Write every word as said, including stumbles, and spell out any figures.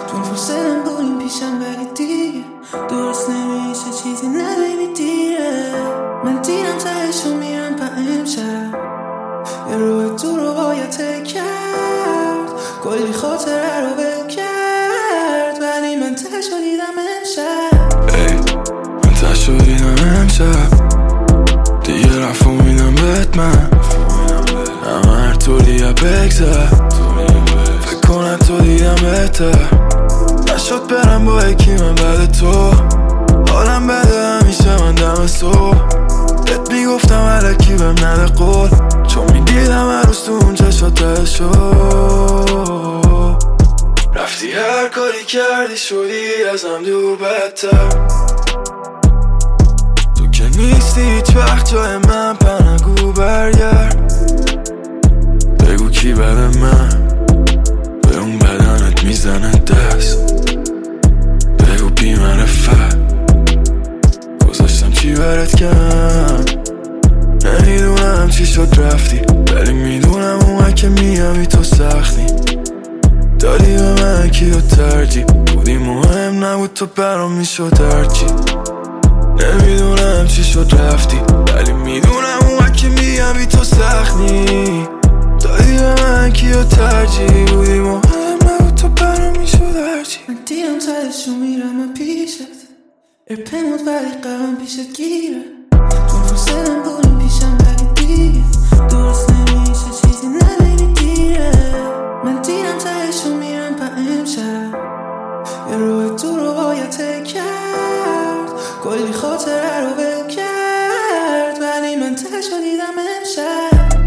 چون فرصتم بودیم پیشم ولی دیگه درست نمیشه چیزی نبینی دیره. من دیرم تهشو میرم با امشب یه روی تو رو باید کرد کلی خاطره رو بل کرد ولی من تهشو دیدم امشب. ای من تهشو دیدم امشب دیگه رفت و میدم بهت من اما هر طوری یا بگذر فکر کنم تو دیدم بهتر نشد برم با یکی من بعد تو حالم بده همیشه من دم صبح بهت میگفتم علکی بهم نده قول چون میدیدم هر روز تو اون چشات تهشو رفتی هر کاری کردی شدی ازم دور بدتر تو که نیستی هیچ وقت جای من پنگو برگرد بگو کی بده من به اون بدنت میزنه دست بگو بی معرفت گذاشتم چی برات کم نمیدونم چی شد رفتی ولی میدونم اومد که میامی تو سختی دادی به من کیو ترجیح بودی مهم نبود تو برام میشد هرچی نمیدونم چی شد رفتی ولی میدونم اومد که میامی تو سختی دادی به من کیو ترجیح بودی مهم نبود تو برام میشد هرچی. من دیرم تهشو میرم من پیشت ارپموت ولی قرام پیشت گیره چون فرصتم بودیم پیشم ولی دیگه درست نمیشه چیزی نبینی دیره. من دیرم تهشو میرم با امشب یه روی تو رو باید کرد کلی خاطره رو بل کرد ولی من تهشو دیدم امشب.